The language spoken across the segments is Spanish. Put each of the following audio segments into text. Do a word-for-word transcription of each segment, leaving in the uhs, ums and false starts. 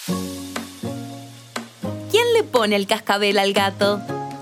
¿Quién le pone el cascabel al gato?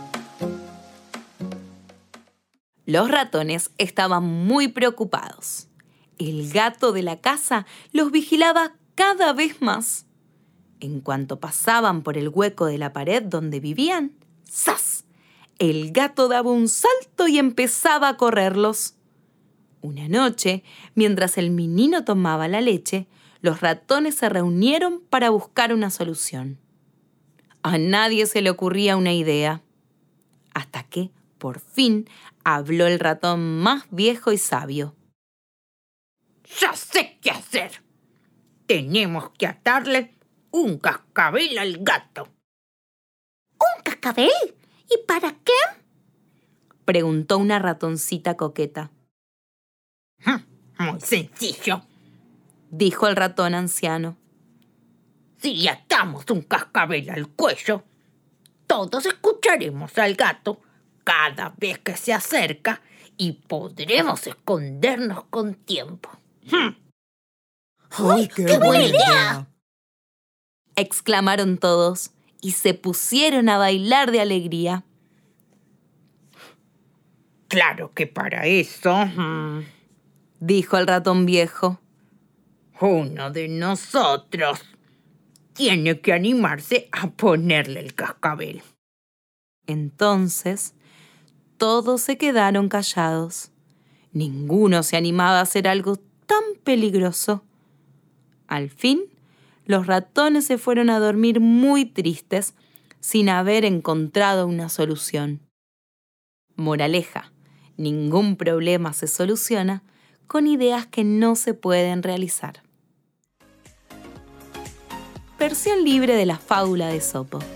Los ratones estaban muy preocupados. El gato de la casa los vigilaba cada vez más. En cuanto pasaban por el hueco de la pared donde vivían, ¡zas! El gato daba un salto y empezaba a correrlos. Una noche, mientras el menino tomaba la leche, los ratones se reunieron para buscar una solución. A nadie se le ocurría una idea. Hasta que, por fin, habló el ratón más viejo y sabio. ¡Ya sé qué hacer! Tenemos que atarle un cascabel al gato. ¿Un cascabel? ¿Y para qué? Preguntó una ratoncita coqueta. Muy sencillo, dijo el ratón anciano. Si le atamos un cascabel al cuello, todos escucharemos al gato cada vez que se acerca y podremos escondernos con tiempo. ¡Ay, qué, qué buena idea! Exclamaron todos y se pusieron a bailar de alegría. Claro que para eso, hmm, dijo el ratón viejo, uno de nosotros tiene que animarse a ponerle el cascabel. Entonces, todos se quedaron callados. Ninguno se animaba a hacer algo tan peligroso. Al fin, los ratones se fueron a dormir muy tristes, sin haber encontrado una solución. Moraleja: ningún problema se soluciona con ideas que no se pueden realizar. Versión libre de la fábula de Esopo.